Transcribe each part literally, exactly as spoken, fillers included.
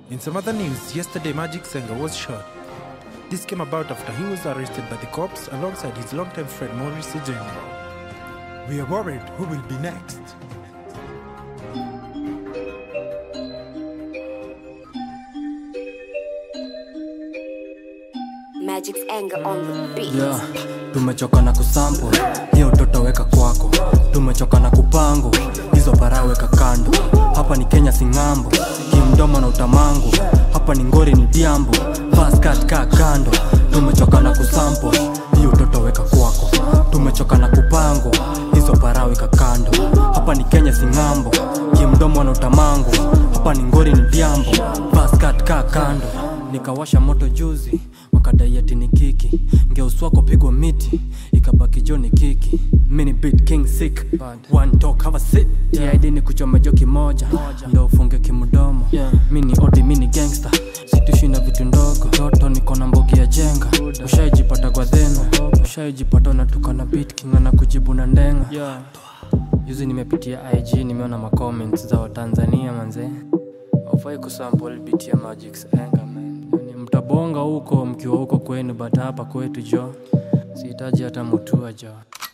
In some other news, yesterday Magic Senga was shot. This came about after he was arrested by the cops alongside his longtime friend Maurice General. We are worried who will be next. Magic's anger on the beat. Yeah, tumechoka na kusample, hiyo toto weka kwako. Tumechoka na kupango, hizo para weka kando. Hapa ni Kenya singambo, kimdomo na utamango. Hapa ni ngori ni diambo, fast cut ka kando. Tumechoka na kusample, hiyo toto weka kwako. Tumechoka na kupango, hizo para weka kando. Hapa ni Kenya singambo, kimdomo na utamango. Hapa ni ngori ni diambo, fast cut ka kando. Nikawasha moto juzi, wakadai ati ni kiki. Ngeuswako pigwa miti, ikabaki joni kiki. Mini beat king sick, one talk have a sit. T I D ni kuchoma joki moja, ndo ufunge kimudomo. Mini odi mini gangster, situshi na vitu ndogo. Toto niko na mbogi ya jenga, ushaijipata kwa dheno. Ushaijipata unatuka na beat king ana kujibu na ndenga. Yuzi nimepitia I G, nimeona ma comments za wa Tanzania manze. Aufai kusample beat ya Magic's anger man. Mtabonga huko mkiwa huko kwenu, but hapa kwetu jo sihitaji hata mutua jo.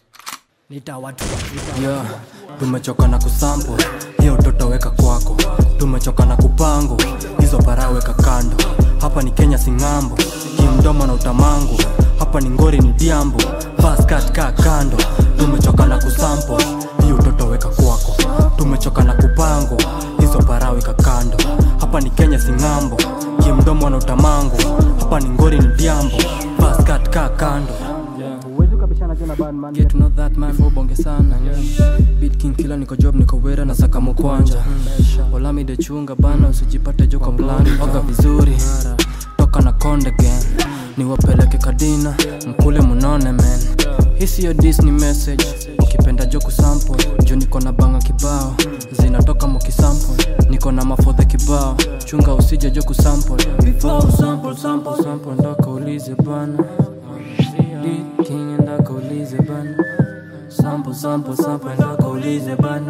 Nitawatu yeah, tumechoka na kusample, hiyo toto weka kwako. Tumechoka na kupango, hizo para weka kando. Hapa ni Kenya singambo, kimdomo na utamango. Hapa ni ngori ni diambo, fast cut ka kando. Tumechoka na kusample, hiyo toto weka kwako. Tumechoka na kupango, hizo para weka kando. Hapa ni Kenya singambo, kimdomo na utamango. Hapa ni ngori ni diambo, fast cut ka kando. Uwezo kabishana jana bad man, get to know that man for bonge sana. Beat king killer niko job niko wera na saka mkwanja. Wala mi de chunga bana usijipate joka mlani. Oga vizuri, toka na konde gang. Niwapeleke kadina, mkule munone man. Hisi yo Disney message, ukipenda joku sample. Jo niko na banga kibao, zinatoka mukisample. Niko na mafodhe kibao, chunga usije joku sample. Before sample sample sample ndaka ulize bana. Beat king ndaka ulize bana. Sample sample sample ndaka ulize bana.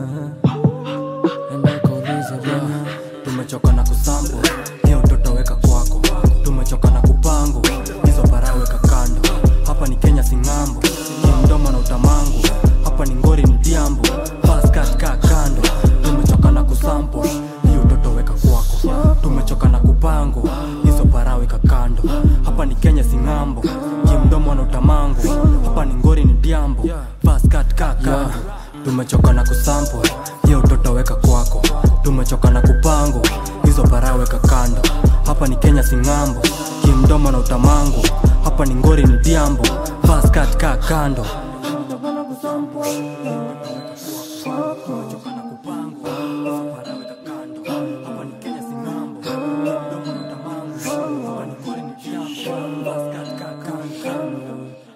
Ndaka ulize bana. Tumechoka na kusample, hiyo toto weka kwako. Tumechoka na kupango, hizo para weka kando. Hapa ni Kenya singambo, kimdomo na utamango. Hapa ni ngori ni diambo, fast cut ka kando. Tumechoka na kusample, hiyo toto weka kwako. Tumechoka na kupango, hizo para weka kando. Hapa ni Kenya singambo, kimdomo na utamango. Hapa ni ngori ni diambo, fast cut ka kando. Tumechoka na kusample, hiyo toto weka kwako. Tumechoka na kupango, hizo para weka kando. Hapa ni Kenya singambo, kimdomo na utamango. Hapa ni ngori ni diambo, fast cut ka kando. Tumechoka na kusample, tumechoka na kupango, hizo para weka kando. Hapa ni Kenya singambo, kimdomo na utamango. Hapa ni ngori ni diambo, fast cut ka kando.